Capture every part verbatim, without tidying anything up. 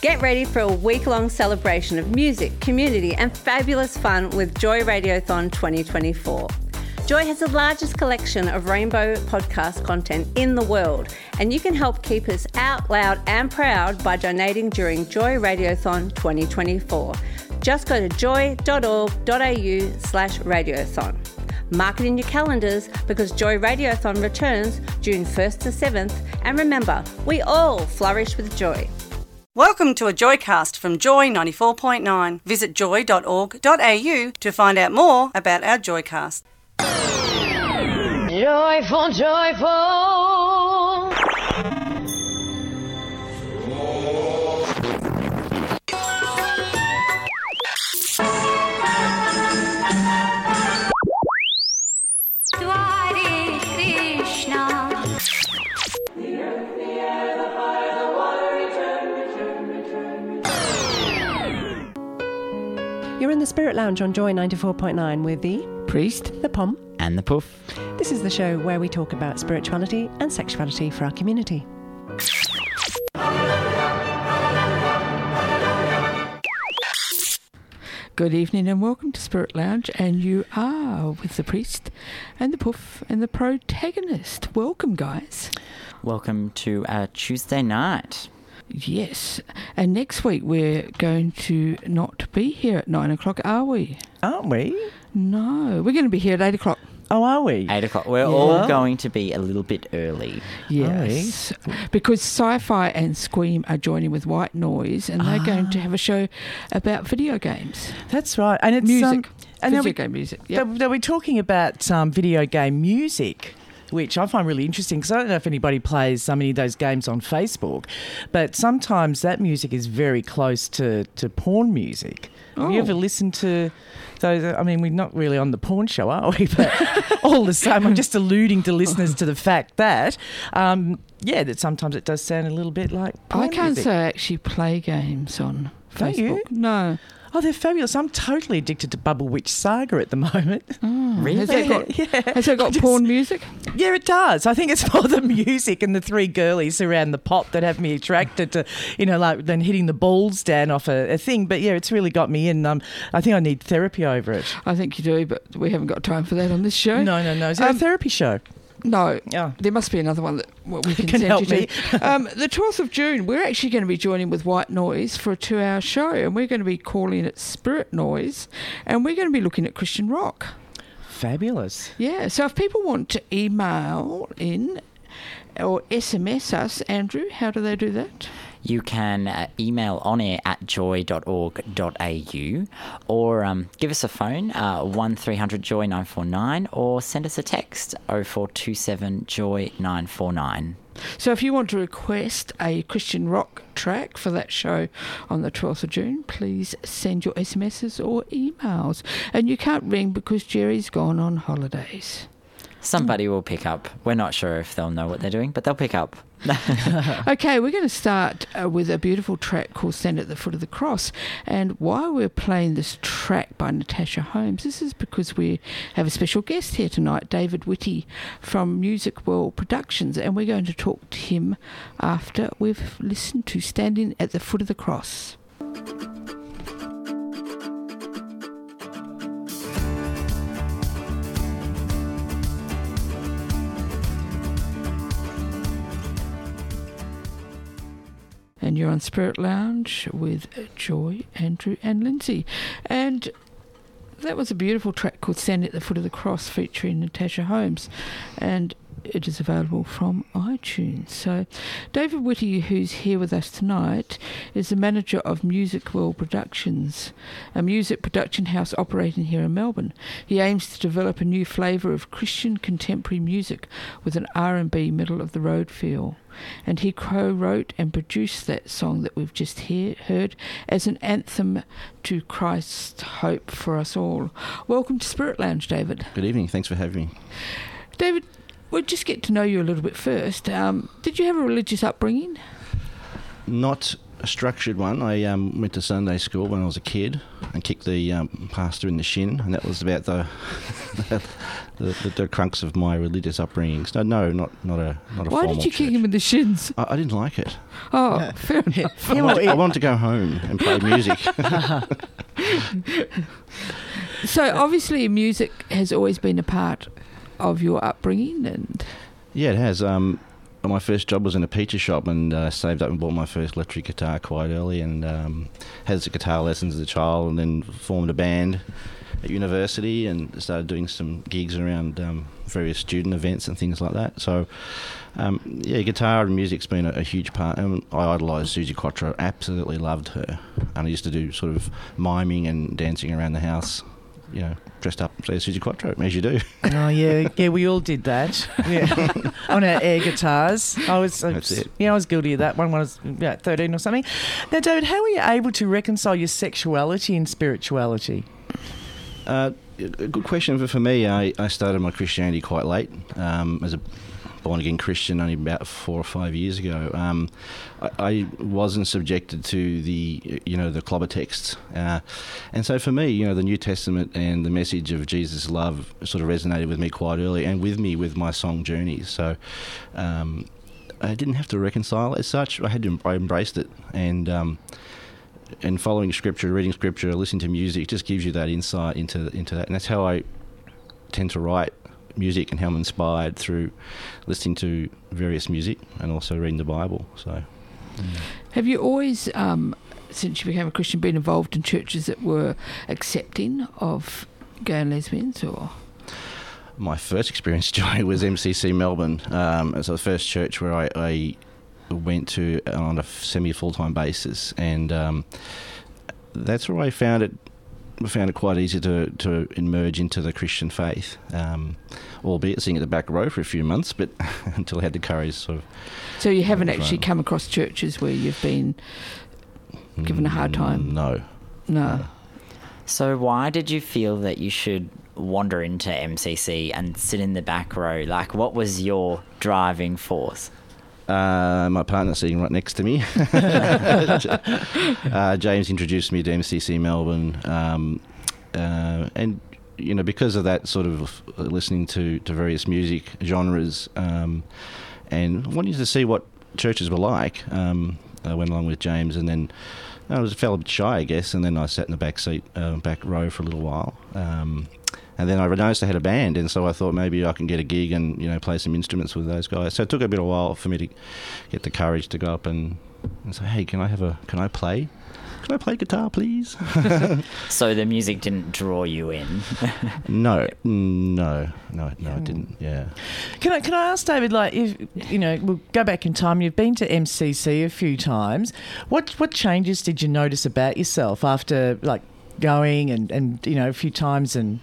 Get ready for a week-long celebration of music, community and fabulous fun with Joy Radiothon twenty twenty-four. Joy has the largest collection of rainbow podcast content in the world, and you can help keep us out loud and proud by donating during Joy Radiothon twenty twenty-four. Just go to joy.org.au slash radiothon. Mark it in your calendars because Joy Radiothon returns June first to seventh, and remember, we all flourish with joy. Welcome to a Joycast from Joy ninety-four point nine. Visit joy dot org dot a u to find out more about our Joycast. Joyful, joyful. Hare Krishna. You're in the Spirit Lounge on Joy ninety-four point nine with the Priest, the Pom, and the Puff. This is the show where we talk about spirituality and sexuality for our community. Good evening and welcome to Spirit Lounge, and you are with the Priest and the Puff and the protagonist. Welcome, guys. Welcome to our Tuesday night. Yes, and next week we're going to not be here at nine o'clock, are we? Aren't we? No, we're going to be here at eight o'clock. Oh, are we? Eight o'clock. We're Yeah. all going to be a little bit early. Yes, because Sci-Fi and Squeam are joining with White Noise, and they're going to have a show about video games. That's right. And it's Music. Um, and Video they'll be, game music. Yep. they'll, they'll be talking about um, video game music, which I find really interesting because I don't know if anybody plays so many of those games on Facebook, but sometimes that music is very close to, to porn music. Have you Oh. ever listened to those? I mean, we're not really on the porn show, are we? But all the same, I'm just alluding to listeners to the fact that, um, yeah, that sometimes it does sound a little bit like porn I can't music. say I actually play games on Don't Facebook. you? No. Oh, they're fabulous. I'm totally addicted to Bubble Witch Saga at the moment. Oh, Really? Has it got, Yeah. has it got Just- porn music? Yeah, it does. I think it's more the music and the three girlies around the pop that have me attracted to, you know, like then hitting the balls down off a, a thing. But yeah, it's really got me in. Um, I think I need therapy over it. I think you do, but we haven't got time for that on this show. No, no, no. Is it Um, a therapy show? No, Oh. there must be another one that well, we can, Can send help you me. to. um, the twelfth of June, we're actually going to be joining with White Noise for a two-hour show, and we're going to be calling it Spirit Noise, and we're going to be looking at Christian rock. Fabulous. Yeah, so if people want to email in or S M S us, Andrew, how do they do that? You can uh, email on air at joy dot org dot a u or um, give us a phone, uh, one three hundred joy nine four nine, or send us a text, oh four two seven joy nine four nine. So if you want to request a Christian rock track for that show on the twelfth of June, please send your S M Ses or emails. And you can't ring because Jerry's gone on holidays. Somebody will pick up. We're not sure if they'll know what they're doing, but they'll pick up. Okay, we're going to start uh, with a beautiful track called Stand at the Foot of the Cross. And why we're playing this track by Natasha Holmes, this is because we have a special guest here tonight, David Whitty from Music World Productions, and we're going to talk to him after we've listened to Standing at the Foot of the Cross. And you're on Spirit Lounge with Joy, Andrew and Lindsay. And that was a beautiful track called Stand at the Foot of the Cross featuring Natasha Holmes. And it is available from iTunes. So David Whitty, who's here with us tonight, is the manager of Music World Productions, a music production house operating here in Melbourne. He aims to develop a new flavour of Christian contemporary music with an R and B middle-of-the-road feel. And he co-wrote and produced that song that we've just hear, heard as an anthem to Christ's hope for us all. Welcome to Spirit Lounge, David. Good evening. Thanks for having me. David, we'll just get to know you a little bit first. Um, did you have a religious upbringing? Not a structured one. I um, went to Sunday school when I was a kid and kicked the um, pastor in the shin, and that was about the the, the, the crux of my religious upbringing. So no, not not a not a Why formal did you church. kick him in the shins? I, I didn't like it. Oh, fair enough. I, wanted, I wanted to go home and play music. So obviously music has always been a part of your upbringing, and Yeah, it has. Um, my first job was in a pizza shop, and uh, saved up and bought my first electric guitar quite early, and um, had some guitar lessons as a child, and then formed a band at university and started doing some gigs around um, various student events and things like that. So, um, yeah, guitar and music's been a, a huge part. And I idolised Suzi Quatro, absolutely loved her, and I used to do sort of miming and dancing around the house, you know, dressed up as Suzi Quatro, as you do. Oh yeah, yeah, we all did that. Yeah, on our air guitars. I was, I That's was it. yeah, I was guilty of that one when I was yeah, thirteen or something. Now, David, how were you able to reconcile your sexuality and spirituality? Uh, a good question for, for me. I, I started my Christianity quite late, um, as a born-again Christian only about four or five years ago. Um, I, I wasn't subjected to the, you know, the clobber texts. Uh, and so for me, you know, the New Testament and the message of Jesus' love sort of resonated with me quite early, and with me with my song journeys. So um, I didn't have to reconcile it as such. I had to, I embraced it. And um, and following scripture, reading scripture, listening to music just gives you that insight into into that. And that's how I tend to write music, and how I'm inspired through listening to various music and also reading the Bible. So, have you always, um, since you became a Christian, been involved in churches that were accepting of gay and lesbians, or? my first experience, Joy, was M C C Melbourne. Um, it was the first church where I, I went to on a semi full time basis, and um, that's where I found it. I found it quite easy to, to emerge into the Christian faith, um, albeit sitting at the back row for a few months, but until I had the courage, sort of. So you haven't uh, actually come across churches where you've been given a hard time? No. No. So why did you feel that you should wander into M C C and sit in the back row? Like, what was your driving force? Uh, my partner sitting right next to me. uh, James introduced me to M C C Melbourne, um, uh, and you know, because of that, sort of listening to, to various music genres, um, and wanting to see what churches were like. Um, I went along with James, and then I was felt a bit shy, I guess, and then I sat in the back seat, uh, back row for a little while. Um, And then I noticed I had a band, and so I thought maybe I can get a gig and, you know, play some instruments with those guys. So it took a bit of a while for me to get the courage to go up and, and say, "Hey, can I have a? Can I play? Can I play guitar, please?" So the music didn't draw you in? no, no, no, no, it didn't. Yeah. Can I can I ask David, like, if you know, we'll go back in time. You've been to M C C a few times. What what changes did you notice about yourself after like going and, and you know a few times and?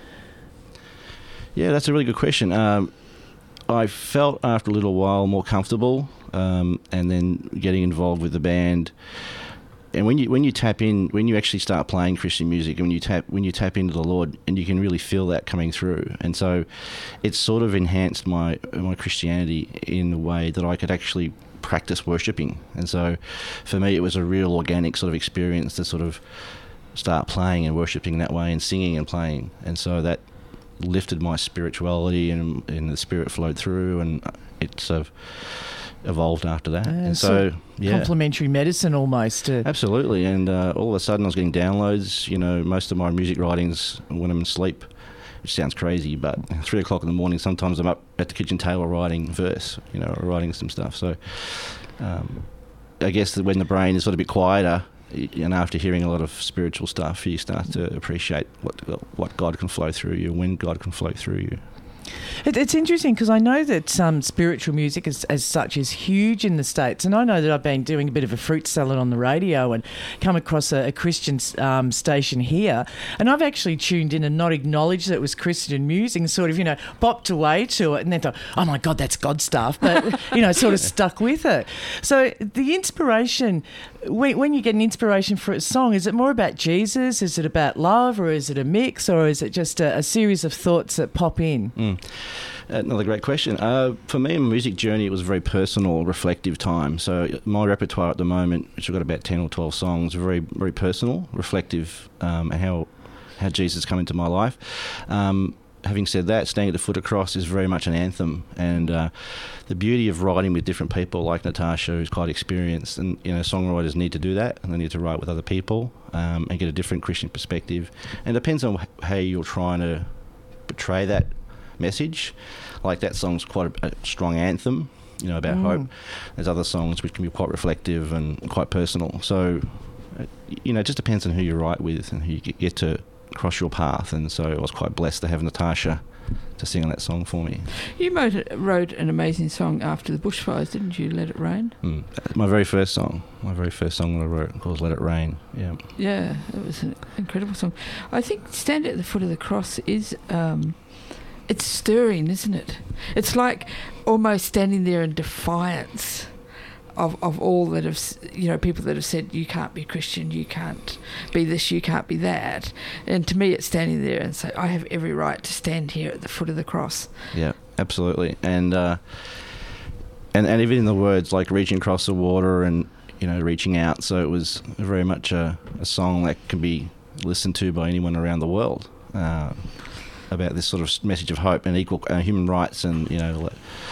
Yeah, that's a really good question. Um, I felt after a little while more comfortable, um, and then getting involved with the band. And when you when you tap in, when you actually start playing Christian music, and when you tap when you tap into the Lord, and you can really feel that coming through. And so, it's sort of enhanced my my Christianity in the way that I could actually practice worshiping. And so, for me, it was a real organic sort of experience to sort of start playing and worshiping that way, and singing and playing. And so that lifted my spirituality, and, and the Spirit flowed through, and it sort of evolved after that. Uh, and so so, yeah. Complementary medicine almost. To... Absolutely. And uh, all of a sudden I was getting downloads. You know, most of my music writings when I'm asleep, which sounds crazy, but three o'clock in the morning, sometimes I'm up at the kitchen table writing verse, you know, or writing some stuff. So um, I guess that when the brain is sort of a bit quieter, and after hearing a lot of spiritual stuff, you start to appreciate what what God can flow through you, when God can flow through you. It, it's interesting because I know that um, spiritual music as, as such is huge in the States, and I know that I've been doing a bit of a fruit salad on the radio and come across a, a Christian um, station here, and I've actually tuned in and not acknowledged that it was Christian music and sort of, you know, bopped away to it and then thought, oh my God, that's God stuff, but, you know, sort of stuck with it. So the inspiration, when, when you get an inspiration for a song, is it more about Jesus? Is it about love, or is it a mix, or is it just a, a series of thoughts that pop in? Mm. Um, another great question. Uh, for me, in my music journey, it was a very personal, reflective time. So my repertoire at the moment, which I've got about ten or twelve songs, very, very personal, reflective, um, and how how Jesus come into my life. Um, having said that, Standing at the Foot of the Cross is very much an anthem, and uh, the beauty of writing with different people like Natasha, who's quite experienced, and you know, songwriters need to do that, and they need to write with other people um, and get a different Christian perspective. And it depends on how you're trying to portray that message. Like that song's quite a, a strong anthem, you know, about mm. hope. There's other songs which can be quite reflective and quite personal. So, uh, you know, it just depends on who you write with and who you get to cross your path. And so I was quite blessed to have Natasha to sing on that song for me. You wrote, wrote an amazing song after the bushfires, didn't you? Let It Rain. Mm. My very first song, my very first song that I wrote was Let It Rain. Yeah, yeah, it was an incredible song. I think Stand at the Foot of the Cross is um, it's stirring, isn't it? It's like almost standing there in defiance of of all that have, you know, people that have said you can't be Christian, you can't be this, you can't be that. And to me, it's standing there and say, I have every right to stand here at the foot of the cross. Yeah, absolutely. And uh, and and even in the words like reaching across the water and, you know, reaching out. So it was very much a, a song that can be listened to by anyone around the world. Uh, about this sort of message of hope and equal uh, human rights, and you know.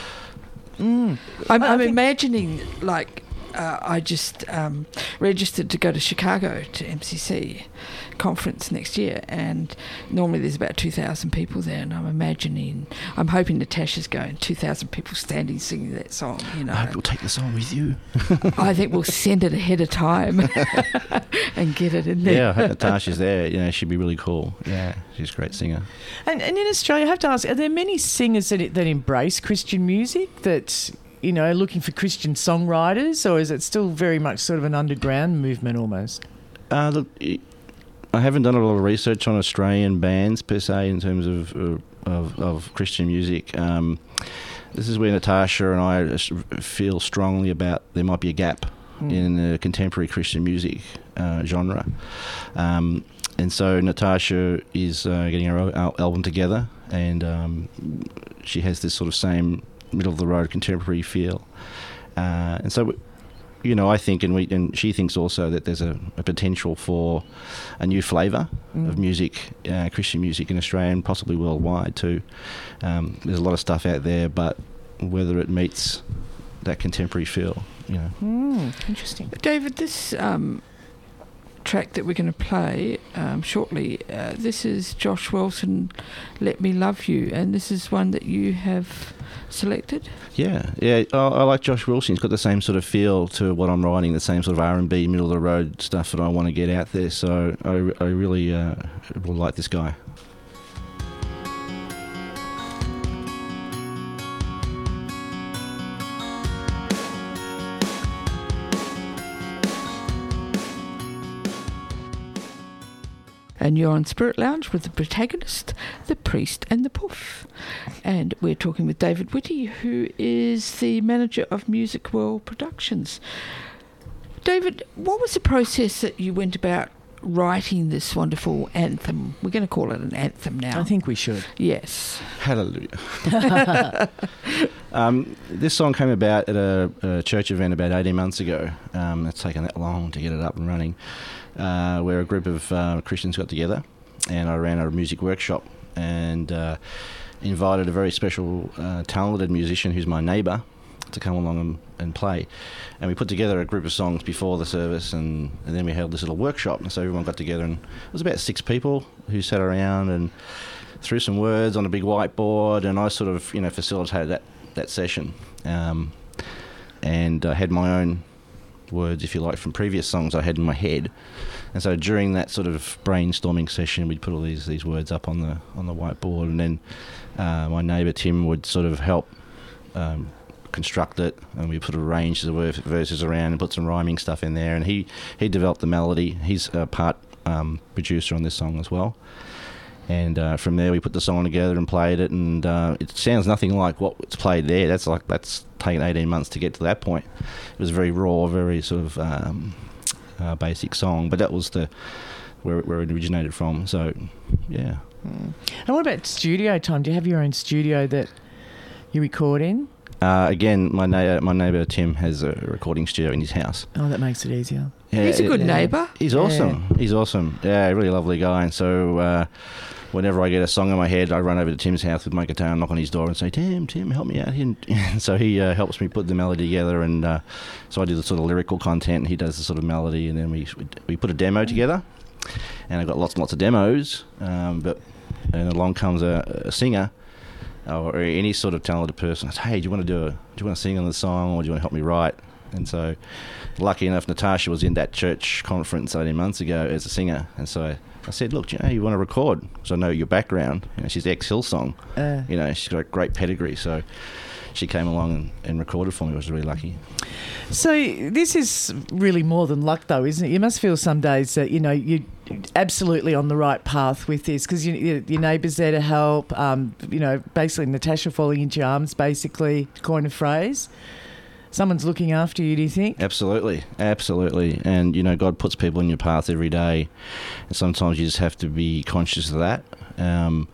Mm. I'm, I'm imagining like uh, I just um, registered to go to Chicago to M C C conference next year, and normally there's about two thousand people there, and I'm imagining, I'm hoping Natasha's going, two thousand people standing singing that song, you know. I hope you'll take the song with you. I think we'll send it ahead of time and get it in there. Yeah, I hope Natasha's there. You know, she'd be really cool. Yeah, she's a great singer. And, and in Australia, I have to ask, are there many singers that that embrace Christian music, that, you know, looking for Christian songwriters, or is it still very much sort of an underground movement almost? Uh, look, I haven't done a lot of research on Australian bands per se in terms of uh, of, of Christian music. Um, this is where Natasha and I feel strongly about there might be a gap mm. in the contemporary Christian music uh, genre. Um, and so Natasha is uh, getting her album together, and um, she has this sort of same middle-of-the-road contemporary feel. Uh, and so... You know, I think, and we, and she thinks also, that there's a, a potential for a new flavour mm. of music, uh, Christian music in Australia, and possibly worldwide too. Um, there's a lot of stuff out there, but whether it meets that contemporary feel, you know. Mm, interesting. David, this um, track that we're going to play um, shortly, uh, this is Josh Wilson, Let Me Love You, and this is one that you have selected? Yeah, yeah. I, I like Josh Wilson. He's got the same sort of feel to what I'm writing, the same sort of R and B, middle of the road stuff that I want to get out there. So I, I really, uh, really like this guy. And you're on Spirit Lounge with the protagonist, the priest and the puff. And we're talking with David Whitty, who is the manager of Music World Productions. David, what was the process that you went about writing this wonderful anthem? We're going to call it an anthem now. I think we should. Yes. Hallelujah. um, this song came about at a, a church event about eighteen months ago. Um, it's taken that long to get it up and running. Uh, where a group of uh, Christians got together, and I ran a music workshop, and uh, invited a very special uh, talented musician who's my neighbour to come along and, and play. And we put together a group of songs before the service, and, and then we held this little workshop, and so everyone got together, and it was about six people who sat around and threw some words on a big whiteboard, and I sort of, you know, facilitated that, that session. Um, and I had my own words, if you like, from previous songs I had in my head, and so during that sort of brainstorming session, we'd put all these these words up on the on the whiteboard, and then uh, my neighbour Tim would sort of help um, construct it, and we put a range of verses around and put some rhyming stuff in there, and he he developed the melody. He's a part um, producer on this song as well. And uh, from there, we put the song together and played it, and uh, it sounds nothing like what's played there. That's like that's taken eighteen months to get to that point. It was very raw, very sort of um, uh, basic song, but that was the where, where it originated from. So, yeah. Mm. And what about studio time? Do you have your own studio that you record in? Uh, again, my na- my neighbour Tim has a recording studio in his house. Oh, that makes it easier. Yeah, He's a good yeah. neighbour. He's awesome. Yeah. He's awesome. Yeah, a really lovely guy. And so uh, whenever I get a song in my head, I run over to Tim's house with my guitar and knock on his door and say, Tim, Tim, help me out here. And so he uh, helps me put the melody together. And uh, so I do the sort of lyrical content and he does the sort of melody. And then we we put a demo together. And I've got lots and lots of demos. Um, but and along comes a, a singer or any sort of talented person. I say, hey, do you want to do a, do you want to sing on the song or do you want to help me write? And so, lucky enough, Natasha was in that church conference eighteen months ago as a singer. And so I said, look, you know, you want to record? So I know your background. You know, she's ex-Hillsong. Uh, you know, she's got a great pedigree. So she came along and, and recorded for me. I was really lucky. So this is really more than luck, though, isn't it? You must feel some days that, you know, you're absolutely on the right path with this because you, you, your neighbour's there to help. Um, you know, basically Natasha falling into your arms, basically, to coin a phrase. Someone's looking after you, do you think? Absolutely, absolutely. And, you know, God puts people in your path every day. And sometimes you just have to be conscious of that. Um,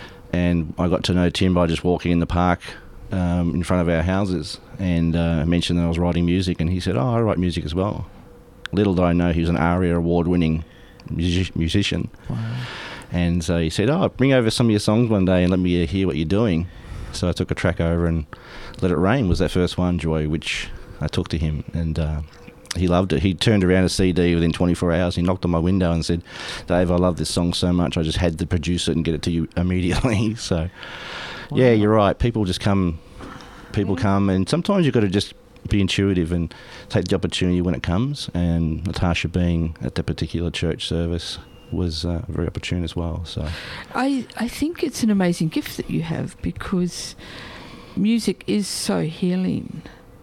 and I got to know Tim by just walking in the park um, in front of our houses and uh, mentioned that I was writing music. And he said, oh, I write music as well. Little did I know he was an ARIA award-winning music- musician. Wow. And so he said, oh, bring over some of your songs one day and let me hear what you're doing. So I took a track over and Let It Rain was that first one, Joy, which I took to him, and uh, he loved it. He turned around a C D within twenty-four hours. He knocked on my window and said, Dave, I love this song so much, I just had to produce it and get it to you immediately. So, wow. Yeah, you're right. People just come, people come, and sometimes you've got to just be intuitive and take the opportunity when it comes, and Natasha being at that particular church service was uh, very opportune as well. So, I, I think it's an amazing gift that you have because music is so healing,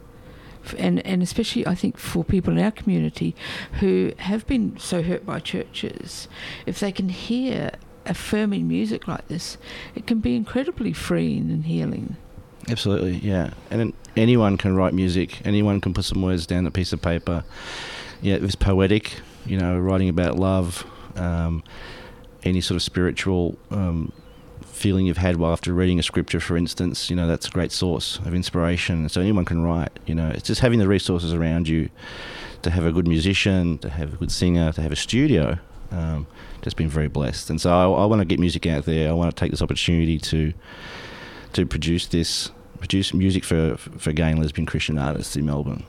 and and especially I think for people in our community who have been so hurt by churches, if they can hear affirming music like this, it can be incredibly freeing and healing. Absolutely, yeah. And anyone can write music. Anyone can put some words down on a piece of paper. Yeah, it's poetic. You know, writing about love, um, any sort of spiritual Um, feeling you've had while after reading a scripture, for instance, you know, that's a great source of inspiration. So anyone can write, you know. It's just having the resources around you to have a good musician, to have a good singer, to have a studio. Um, just been very blessed. And so I, I want to get music out there. I want to take this opportunity to to produce this, produce music for, for gay and lesbian Christian artists in Melbourne.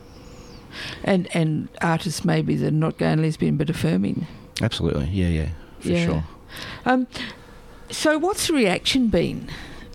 And and artists maybe that are not gay and lesbian but affirming. Absolutely, yeah, yeah, for yeah. sure. Um, So what's the reaction been?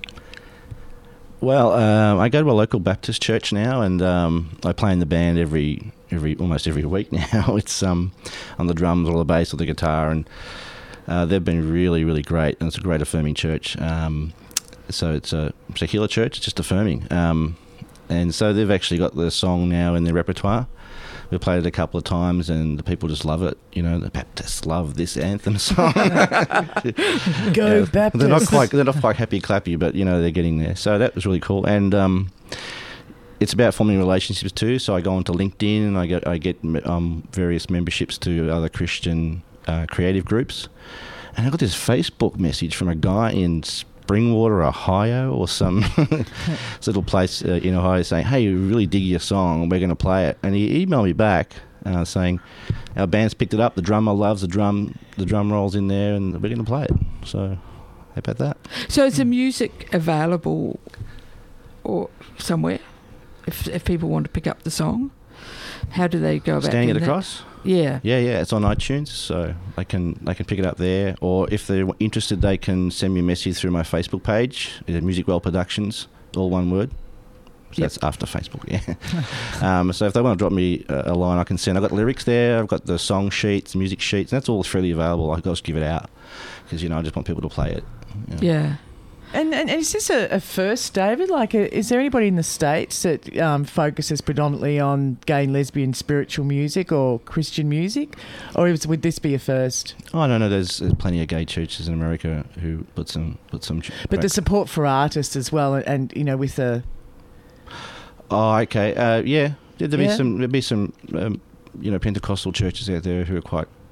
Well, um, I go to a local Baptist church now, and um, I play in the band every every almost every week now. It's um, on the drums or the bass or the guitar, and uh, they've been really, really great. And it's a great affirming church. Um, so it's a secular church, it's just affirming. Um, and so they've actually got the song now in their repertoire. We've played it a couple of times and the people just love it. You know, the Baptists love this anthem song. Go yeah, Baptists. They're not quite they're not quite happy clappy, but you know, they're getting there. So that was really cool. And um, it's about forming relationships too. So I go onto LinkedIn and I get I get um, various memberships to other Christian uh, creative groups. And I got this Facebook message from a guy in Springwater, Ohio, or some little place uh, in Ohio saying, hey, we really dig your song, we're going to play it. And he emailed me back uh, saying, our band's picked it up, the drummer loves the drum, the drum rolls in there, and we're going to play it. So how about that? So is the music available or somewhere if if people want to pick up the song? How do they go about Standing doing at the that? Cross? Yeah. Yeah, yeah, it's on iTunes, so they can they can pick it up there. Or if they're interested, they can send me a message through my Facebook page, Musicwell Productions, all one word. So yep. That's after Facebook, yeah. um, so if they want to drop me a, a line, I can send. I've got lyrics there, I've got the song sheets, music sheets, and that's all freely available. I can just give it out because, you know, I just want people to play it. You know. Yeah. And, and is this a, a first, David? Like, a, is there anybody in the States that um, focuses predominantly on gay and lesbian spiritual music or Christian music? Or is, would this be a first? Oh, no, no, there's, there's plenty of gay churches in America who put some... Put some but the support for artists as well, and, and you know, with the... Oh, okay. Uh, yeah, there'd be yeah. some, there'd be some um, you know, Pentecostal churches out there who are quite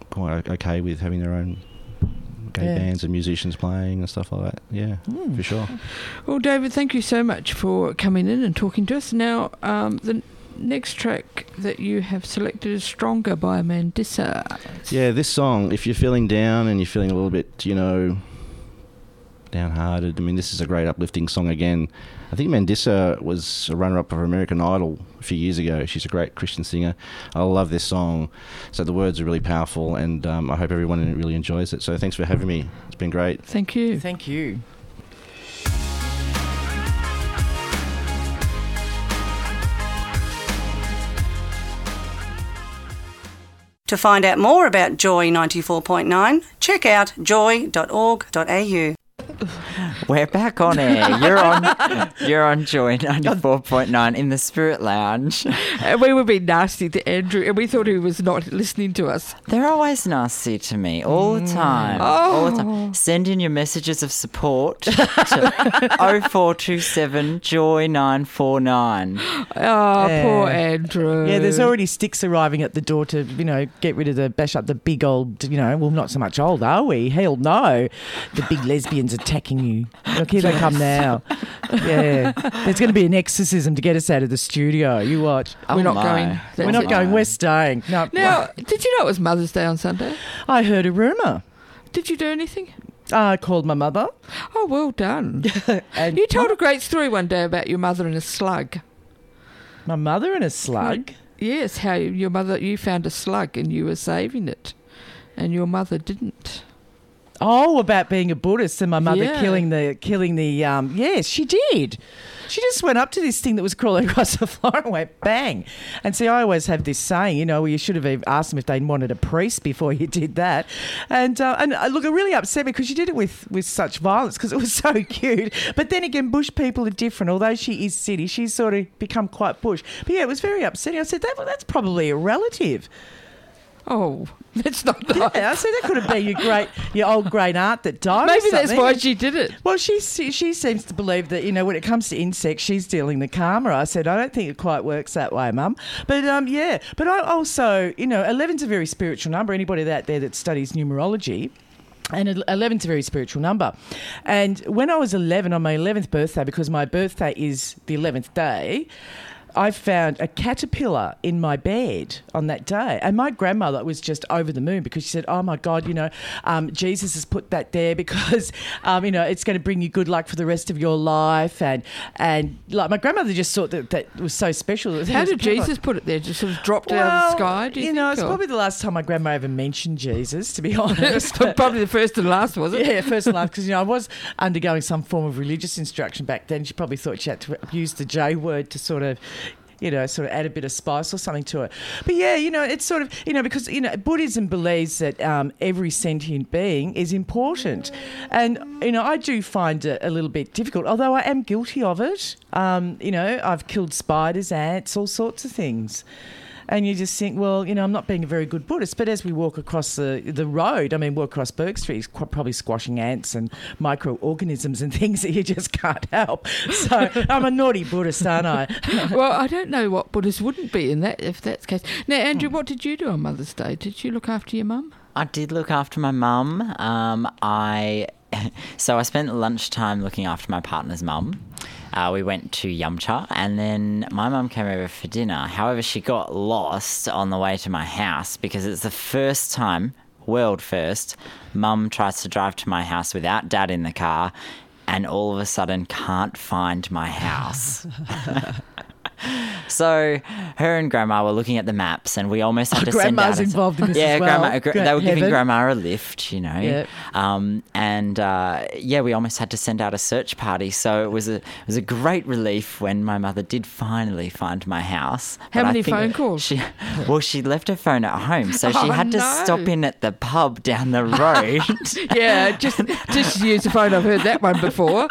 quite okay with having their own gay Yeah. bands and musicians playing and stuff like that. Yeah, Mm. for sure. Well, David, thank you so much for coming in and talking to us. Now, um, the next track that you have selected is Stronger by Mandissa. Yeah, this song, if you're feeling down and you're feeling a little bit, you know, downhearted, I mean, this is a great uplifting song again. I think Mandissa was a runner-up of American Idol a few years ago. She's a great Christian singer. I love this song. So the words are really powerful, and um, I hope everyone really enjoys it. So thanks for having me. It's been great. Thank you. Thank you. To find out more about Joy ninety-four point nine, check out joy dot org dot a u. We're back on air. You're on you're on Joy ninety-four point nine in the Spirit Lounge. And we were being nasty to Andrew, and we thought he was not listening to us. They're always nasty to me all the time. All the time. Send in your messages of support to oh four two seven joy nine four nine. Oh, Yeah. poor Andrew. Yeah, there's already sticks arriving at the door to, you know, get rid of the, bash up the big old, you know, well, not so much old, are we? Hell no. The big lesbians attacking you. Look, here they come now. Yeah. There's going to be an exorcism to get us out of the studio. You watch. Oh We're not my. going. We're That's not it. going. We're staying. No. Now, did you know it was Mother's Day on Sunday? I heard a rumour. Did you do anything? I called my mother. Oh, well done. And You told a great story one day about your mother and a slug. my mother and a slug. Yes, how your mother, you found a slug and you were saving it, and your mother didn't. Oh, about being a Buddhist and my mother Yeah. killing the killing the um yes, she did. She just went up to this thing that was crawling across the floor and went bang. And see, I always have this saying, you know, you should have asked them if they wanted a priest before you did that. And uh, and uh, look, it really upset me because she did it with, with such violence because it was so cute. But then again, bush people are different. Although she is city, she's sort of become quite bush. But yeah, it was very upsetting. I said, that, well, that's probably a relative. Oh, that's not nice. Yeah, I said that could have been your great, your old great aunt that died. or Maybe that's something. why she did it. Well, she she seems to believe that, you know, when it comes to insects, she's dealing the karma. I said, I don't think it quite works that way, Mum. But um, yeah, but I also, you know, eleven's a very spiritual number. Anybody out there that studies numerology. And eleven's a very spiritual number. And when I was eleven, on my eleventh birthday, because my birthday is the eleventh day, I found a caterpillar in my bed on that day. And my grandmother was just over the moon because she said, oh, my God, you know, um, Jesus has put that there because, um, you know, it's going to bring you good luck for the rest of your life. And, and like, my grandmother just thought that that was so special. That How it was did probably- Jesus put it there? Just sort of dropped it out of the sky? Do you, you know, think, it's or- probably the last time my grandma ever mentioned Jesus, to be honest. Probably the first and last, was it? Yeah, first and last, because, you know, I was undergoing some form of religious instruction back then. She probably thought she had to use the J word to sort of, you know, sort of add a bit of spice or something to it. But yeah, you know, it's sort of, you know, because, you know, Buddhism believes that um, every sentient being is important. And, you know, I do find it a little bit difficult, although I am guilty of it. Um, you know, I've killed spiders, ants, all sorts of things. And you just think, well, you know, I'm not being a very good Buddhist. But as we walk across the, the road, I mean, walk across Burke Street, it's qu- probably squashing ants and microorganisms and things that you just can't help. So I'm a naughty Buddhist, aren't I? Well, I don't know what Buddhists wouldn't be in that, if that's the case. Now, Andrew, what did you do on Mother's Day? Did you look after your mum? I did look after my mum. Um, I so I spent lunchtime looking after my partner's mum. Uh, we went to Yumcha, and then my mum came over for dinner. However, she got lost on the way to my house because it's the first time, world first, mum tries to drive to my house without dad in the car, and all of a sudden can't find my house. So her and Grandma were looking at the maps, and we almost had Oh, to send out Grandma's a- involved in this yeah, as well. Grandma. Gra- Gra- they were giving heaven. Grandma a lift, you know. Yep. Um, and uh, yeah, we almost had to send out a search party. So it was a it was a great relief when my mother did finally find my house. How But I many think phone calls? She, well, she left her phone at home, so she Oh, had to no. stop in at the pub down the road. Yeah, just just use the phone. I've heard that one before.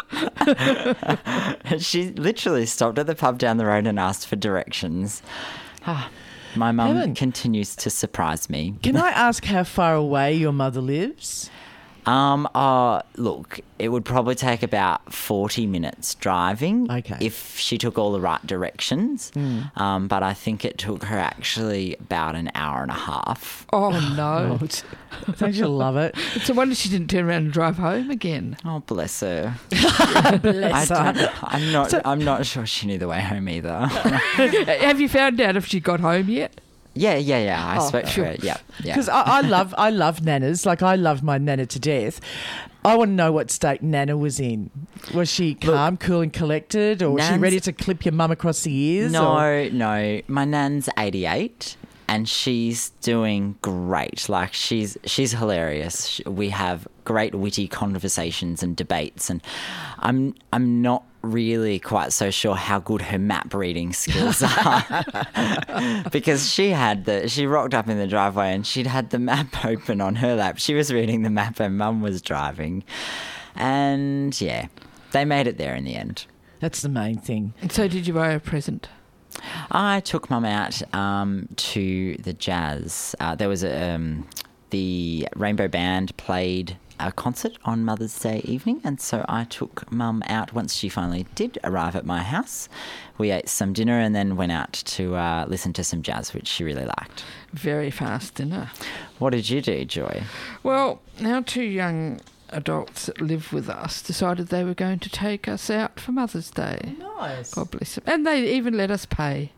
She literally stopped at the pub down the road and asked for directions. Ah, my mum Heaven. continues to surprise me. Can I ask how far away your mother lives? Um, uh, look, it would probably take about forty minutes driving Okay. if she took all the right directions. Mm. Um, but I think it took her actually about an hour and a half. Oh, no. Oh, don't you love it? It's a wonder she didn't turn around and drive home again. Oh, bless her. Bless I her. don't, I'm not. I'm not sure she knew the way home either. Have you found out if she got home yet? yeah, yeah, yeah. I Oh, spoke to sure. her. Yeah, yeah. Because I, I love I love nanas. Like, I love my nana to death. I want to know what state Nana was in. Was she calm, cool and collected, or was she Nan's- ready to clip your mum across the ears? or- No, no. My nan's eighty-eight, and she's doing great. Like, she's she's hilarious. Sh- We have great witty conversations and debates, and I'm I'm not really quite so sure how good her map reading skills are because she had the she rocked up in the driveway and she'd had the map open on her lap. She was reading the map and Mum was driving, and yeah, they made it there in the end. That's the main thing. And so did you buy her a present? I took Mum out um, to the jazz. Uh, there was a, um, the Rainbow Band played a concert on Mother's Day evening, and so I took Mum out once she finally did arrive at my house. We ate some dinner and then went out to uh, listen to some jazz, which she really liked. Very fast dinner. What did you do, Joy? Well, our two young adults that live with us decided they were going to take us out for Mother's Day. Nice. God bless them. And they even let us pay.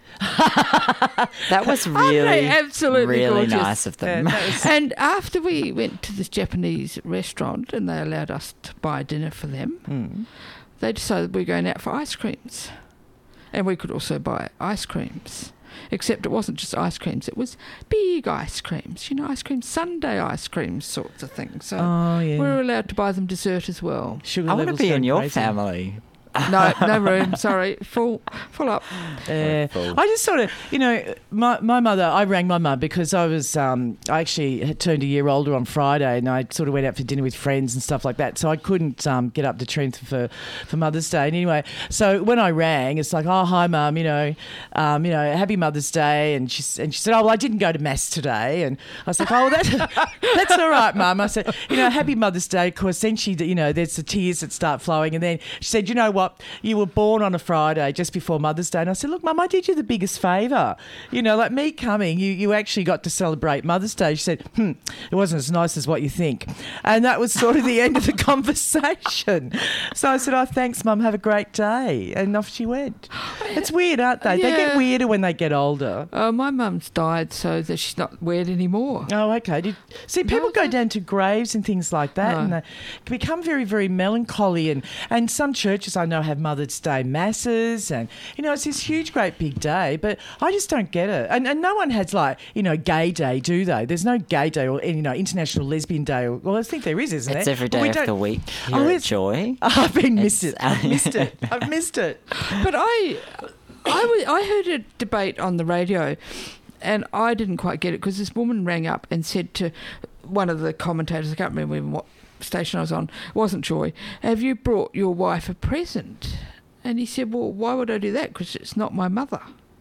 That was Aren't they really, absolutely really gorgeous? nice of them. And after we went to this Japanese restaurant and they allowed us to buy dinner for them, Mm. they decided we were going out for ice creams. And we could also buy ice creams. Except it wasn't just ice creams, it was big ice creams. You know, ice cream, Sunday ice creams sorts of things. So Oh, yeah. we were allowed to buy them dessert as well. Sugar I want to levels be going in your crazy. family. No, no room, sorry. Full full up. Uh, Full. I just sort of, you know, my my mother, I rang my mum because I was, um, I actually had turned a year older on Friday and I sort of went out for dinner with friends and stuff like that. So I couldn't um, get up to Trent for, for Mother's Day. And anyway, so when I rang, it's like, oh, hi, Mum, you know, um, you know, happy Mother's Day. And she, and she said, oh, well, I didn't go to Mass today. And I was like, oh, well, that's, that's all right, Mum. I said, you know, happy Mother's Day. Of course, then she, you know, there's the tears that start flowing. And then she said, you know what? You were born on a Friday just before Mother's Day. And I said, look, Mum, I did you the biggest favour. You know, like me coming, you, you actually got to celebrate Mother's Day. She said, hmm, it wasn't as nice as what you think. And that was sort of the end of the conversation. So I said, oh, thanks, Mum, have a great day. And off she went. It's weird, aren't they? They get Yeah. weirder when they get older. Uh, my mum's died, so that she's not weird anymore. Oh, okay. Did, see, people No, go no. down to graves and things like that, No. and they become very, very melancholy. And, and some churches I know have Mother's Day masses, and you know it's this huge, great big day. But I just don't get it. And, and no one has like you know Gay Day, do they? There's no Gay Day or you know International Lesbian Day. Or, well, I think there is, isn't It's there? every But we day of don't- the week here Oh, at it's- Joy. I've been missed It's- it. I've missed it. I've missed it. But I, I, was, I heard a debate on the radio, and I didn't quite get it because this woman rang up and said to one of the commentators, I can't remember even what station I was on, it wasn't Joy, have you brought your wife a present? And he said, well, why would I do that? Because it's not my mother.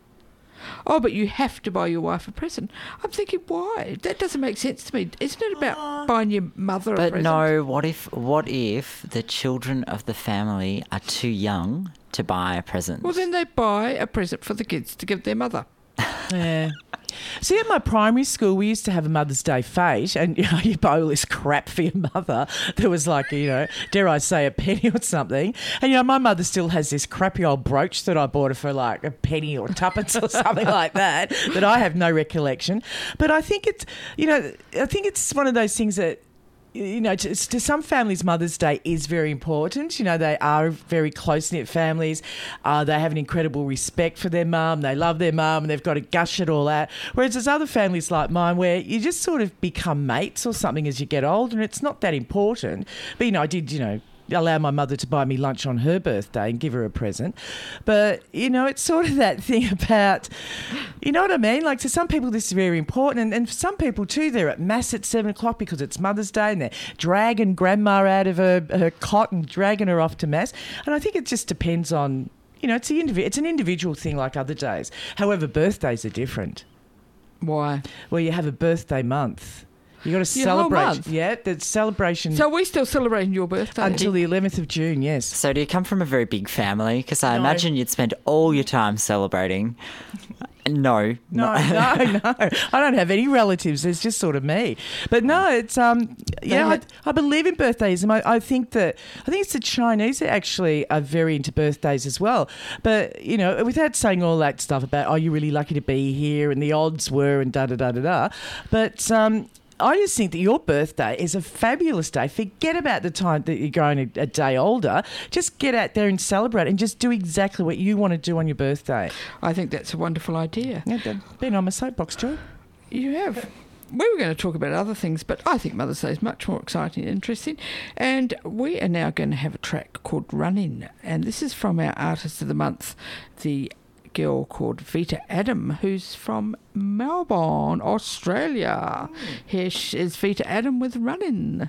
Oh, but you have to buy your wife a present. I'm thinking, why? That doesn't make sense to me. Isn't it about buying your mother a But present? no, what if what if the children of the family are too young to buy a present? Well, then they buy a present for the kids to give their mother. Yeah. See, at my primary school, we used to have a Mother's Day fete, and you know, you buy all this crap for your mother. There was like, you know, dare I say, a penny or something. And you know, my mother still has this crappy old brooch that I bought her for like a penny or tuppence or something like that. That I have no recollection. But I think it's, you know, I think it's one of those things that. You know, to, to some families, Mother's Day is very important. You know, they are very close-knit families. Uh, they have an incredible respect for their mum. They love their mum and they've got to gush it all out. Whereas there's other families like mine where you just sort of become mates or something as you get older and it's not that important. But, you know, I did, you know, allow my mother to buy me lunch on her birthday and give her a present. But, you know, it's sort of that thing about, you know what I mean? Like, to some people, this is very important. And, and for some people, too, they're at Mass at seven o'clock because it's Mother's Day and they're dragging grandma out of her, her cot and dragging her off to Mass. And I think it just depends on, you know, it's, the indiv- it's an individual thing like other days. However, birthdays are different. Why? Well, you have a birthday month. You got to Your whole celebrate. month. Yeah, the celebration So are we still celebrating your birthday? until the eleventh of June, yes. So do you come from a very big family? Because I No. imagine you'd spend all your time celebrating. No. No, no, no. I don't have any relatives. It's just sort of me. But no, it's um, yeah. I, I believe in birthdays, and I, I think that I think it's the Chinese that actually are very into birthdays as well. But you know, without saying all that stuff about, oh, you're really lucky to be here, and the odds were, and da da da da da. But um. I just think that your birthday is a fabulous day. Forget about the time that you're going a, a day older. Just get out there and celebrate and just do exactly what you want to do on your birthday. I think that's a wonderful idea. Yeah, been on my soapbox, Joy. You have. We were going to talk about other things, but I think Mother's Day is much more exciting and interesting. And we are now going to have a track called Run In. And this is from our Artist of the Month, the girl called Vita Adam, who's from Melbourne, Australia. Mm. Here she is Vita Adam with Run In.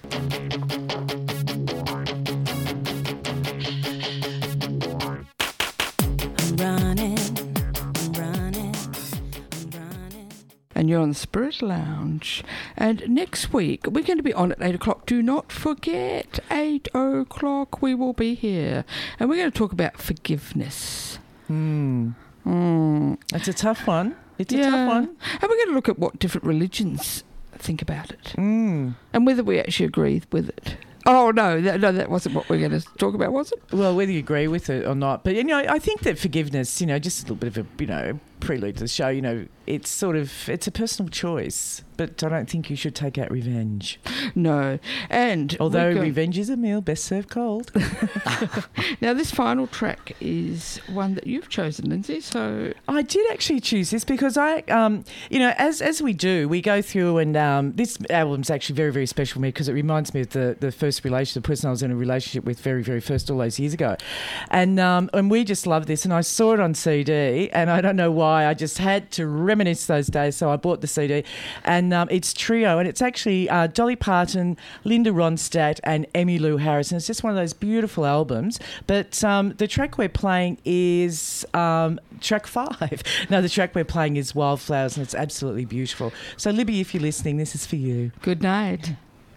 I'm running, I'm running, I'm running. And you're on the Spirit Lounge. And next week, we're going to be on at eight o'clock. Do not forget, eight o'clock, we will be here. And we're going to talk about forgiveness. Hmm. Mm. It's a tough one. It's a Yeah. tough one. And we're going to look at what different religions think about it. Mm. And whether we actually agree with it. Oh, no, that, no, that wasn't what we we're going to talk about, was it? Well, whether you agree with it or not. But, you know, I think that forgiveness, you know, just a little bit of a, you know, prelude to the show, you know, it's sort of, it's a personal choice. But I don't think you should take out revenge. No. And although we're go- revenge is a meal best served cold. Now, this final track is one that you've chosen, Lindsay, so... I did actually choose this because I, um, you know, as as we do, we go through and um, this album's actually very, very special for me because it reminds me of the, the first relationship, the person I was in a relationship with very, very first all those years ago. And, um, and we just love this. And I saw it on C D and I don't know why, I just had to reminisce those days. So I bought the C D and um, it's trio and it's actually uh, Dolly Parton, Linda Ronstadt and Emmylou Harris. And it's just one of those beautiful albums. But um, the track we're playing is um, track five. No, the track we're playing is Wildflowers and it's absolutely beautiful. So Libby, if you're listening, this is for you. Good night.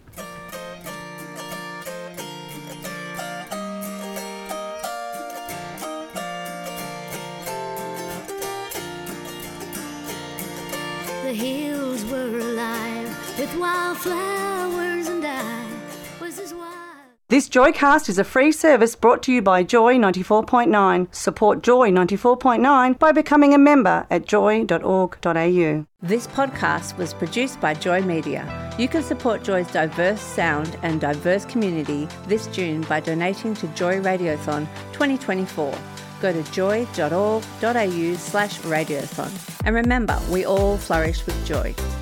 The hills were alive with wildflowers, and I was as wild. This Joycast is a free service brought to you by Joy ninety-four point nine. Support Joy ninety-four point nine by becoming a member at joy dot org dot a u. This podcast was produced by Joy Media. You can support Joy's diverse sound and diverse community this June by donating to Joy Radiothon twenty twenty-four. Go to joy dot org dot a u slash radiothon. And remember, we all flourish with joy.